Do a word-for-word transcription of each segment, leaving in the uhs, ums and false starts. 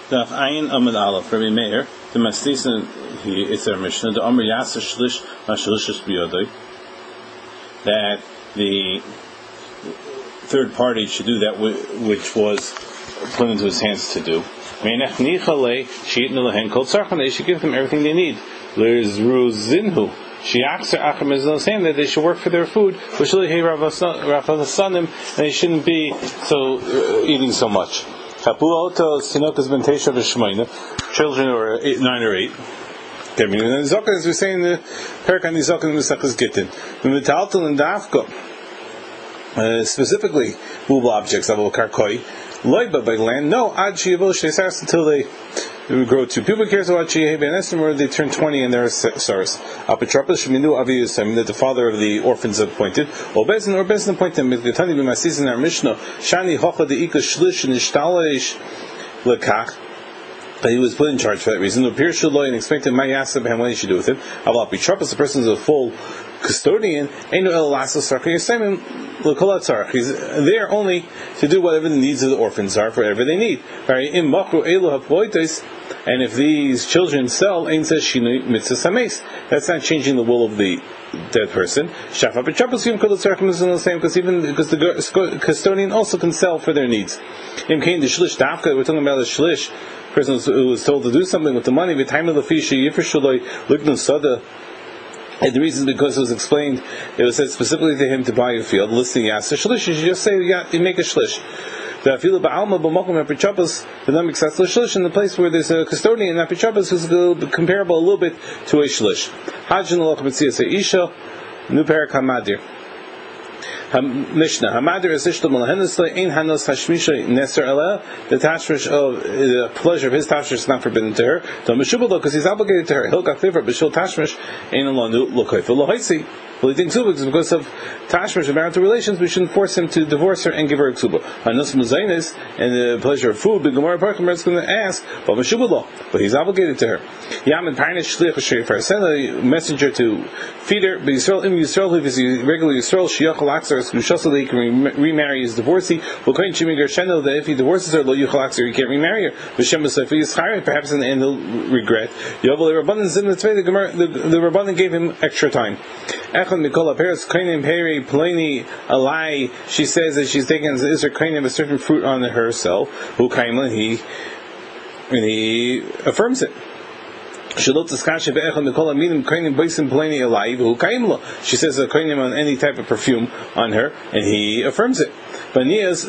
Daf Ayin Amud Aleph, Rabbi Meir, the Mastisen, he is our Mishnah, the Amr Yasser Shlish, Mashalishis Biyodoi, that the third party should do that which was put into his hands to do. They should give them everything they need. There's Ruzinhu. That they should work for their food, and they shouldn't be so uh, eating so much. Children are eight, nine or eight. And the as we say in the Perkan Nizok and Misachas Gittin, the Metaltal and Dafka, specifically movable objects, Avol Karkoi, Loiba by land, no, Ad Shiyavol Shesars until they grow to pubic hairs, or they turn twenty and they're stars. Apotropos Sheminu Aviyusam, that the father of the orphans appointed, or Bezin or Bezin appointed them. Mikatani b'Masis in our Mishnah, Shani Hocha the Ika Shlish and Ishtalish Lekach. That he was put in charge for that reason. The Pir Shaloi and expected my Yasab and what he should do with it. Aval Apotropos, the person is a full custodian, Einu El Lasso Sarka Yasemim Lekolat Sark. He's there only to do whatever the needs of the orphans are, for whatever they need. Im Makru Elu Haploitos. And if these children sell, Ein says Shinui Mitzvah Sames. That's not changing the will of the dead person. Shafa B'Chappos Yom Kolat Sarkim is the same, because even because the custodian also can sell for their needs. Im Kain the Shlish Dafka. We're talking about a Shlish person who was told to do something with the money. The time of the fish Yifur Shaloi Luknu Sada. And the reason is because it was explained, it was said specifically to him to buy a field. Listing Yasser Shlish, you should just say, yeah, you make a Shlish. The Afilu Ba'alma B'Mokum Apichapas, the Nam Exas Shlish, in the place where there's a custodian, Apichapas is comparable a little bit to a Shlish. Hajjan Loch Mitzvah Isha, New Parak Hamadir. Mishnah Hamadir is Ishtal Malahenasle Ein Hanos Hashmisha Neser Ela. The tashmish of the pleasure of his tashmish is not forbidden to her. So Meshubalo, because he's obligated to her. Hilka Fiver B'Shil Tashmish Ein Alonu Lokoifa Lohaisi. Well, he thinks because of tashmish of marital relations, we shouldn't force him to divorce her and give her a ksuba. Hanos Muzainis and the pleasure of food. The Gemara Parkham is going to ask, but Meshubalo, but he's obligated to her. Yamin Parnish Shliach Shreifar, send a messenger to feed her. But Yisrael Im Yisrael, if he's regular Yisrael, Shiach Laxar. He can remarry his divorcee. That if he divorces her, he can't remarry her. Perhaps in the end he'll regret. The the Rabbanan gave him extra time. She says that she's taken is her kind of a certain fruit on herself. Who he and he affirms it. She says a koinim on any type of perfume on her, and he affirms it. But Nias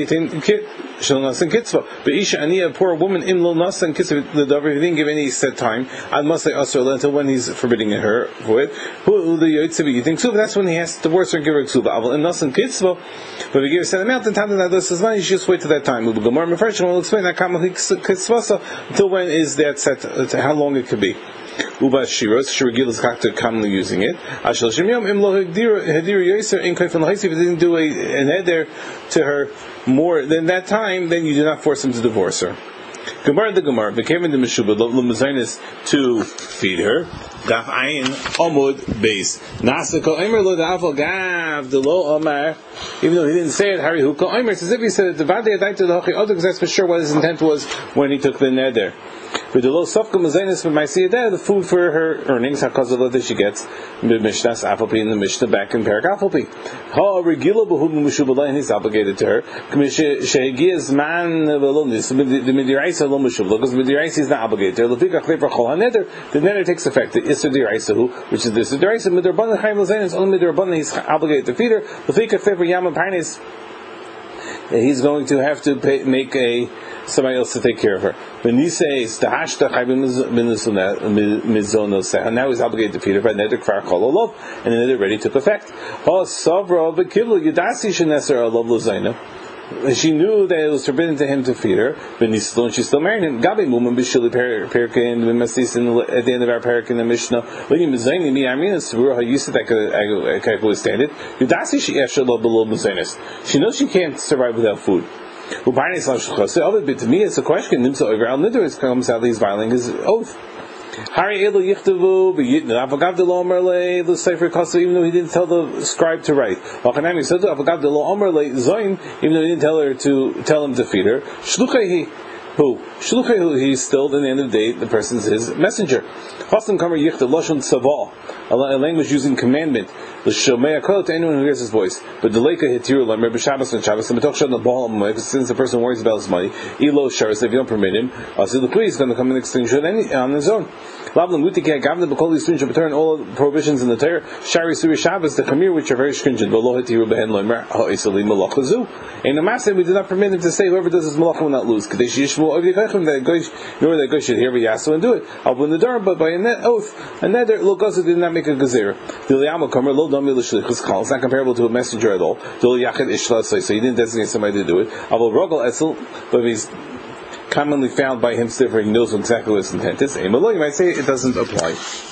but Isha Ania, a poor woman, im lo nasan kitzva the dover, he didn't give any set time. I must say also until when he's forbidding her for it. Who the yotzvi? You think so? That's when he has to divorce her and give her ksuba. Aval im nasan kitzva, but if he gives a set amount, then time that this is not. You should just wait till that time. We'll explain that until when is that set? How long it could be. Uba shiros shiragil is commonly using it. Ashal shemyom im lo hadir hadir yoser in kaifan lahisi. If he didn't do a an eder to her more than that time, then you do not force him to divorce her. Gemara the Gemara became in the Meshubah Lumazainis to feed her. Daf Ayin Amud Base. Nasako Eimer lo da'afal gav the lo Omar. Even though he didn't say it, Harry Huko Eimer. It's as if he said the Vadi Adaita the Hachi Odo, because that's for sure what his intent was when he took the neder. With the low sofka mazainis for my siyadeh, the food for her earnings, hakazala that she gets, mishnas apalpi in the mishnah back in parak apalpi. Ha regila behud mushubalai, and he's obligated to her. Shegias man velonis the midiraisa lo mushubala, because the midiraisa is not obligated to her. Lefika chlever chol haneder, the neder takes effect. The isser diraisa who, which is the isser diraisa midrabanan chaim lazainis, only midrabanan he's obligated to feed her. Lefika chlever yama parnis, he's going to have to pay, make a somebody else to take care of her. When he says the hashtag and now he's obligated to feed her by neder kfar kol olav, and the neder already took effect. She knew that it was forbidden to him to feed her, but she still married him. Gabi muman b'shili perkin b'masis at the end of our parak in the Mishnah. Looking mizayni mi armin and sevura how you said that I could withstand it. Yudasi she yeshalo below mizaynis. She knows she can't survive without food. Other bit to me, it's a question. Nimsa over al nidr comes out that he's violating his oath. Hari elu yichtavu b'yitnu avagav de lo omer le the sefer kasu, even though he didn't tell the scribe to write. V'chanami said avagav de lo omer le zoin, even though he didn't tell her to tell him to feed her. Shluchehi Who? Shluchei, he's still, in the end of the day, the person's his messenger. Chasam Kamer Yichta Lashon Tzavah, a language using commandment. L'shomei HaKol, to anyone who hears his voice. But Deleka Hitiru Lamer B'Shabbos and Shabbos, and B'toch Shad Nabal Amoy, because since the person worries about his money, Elo Sharis, if you don't permit him, Asil he's going to come and extinguish it on his own. Lavlam Gutike Gavna B'Kol Yisrin Shabbatar, all the prohibitions in the Torah, Shari Suri Shabbos, the Chamir, which are very stringent. V'lo Hitiru B'hen Lomer Ha'isali Malachazu. In the Maaseh, we did not permit him to say whoever does his malacha will not lose. Kadesh Yishmu Ovi Kachim, that goy, in order that goy should hear V'yasu and do it. I'll win the dar, but by a net oath, a nether Logazu did not make a gezerah. Diliyama Kamer Lo Dami L'Shlichus Kal. It's not comparable to a messenger at all. Dil Yachid Ishla, so he didn't designate somebody to do it. Avol Rogel Etzel, but he's commonly found by him, so he knows exactly what his intent is. You might say it doesn't apply.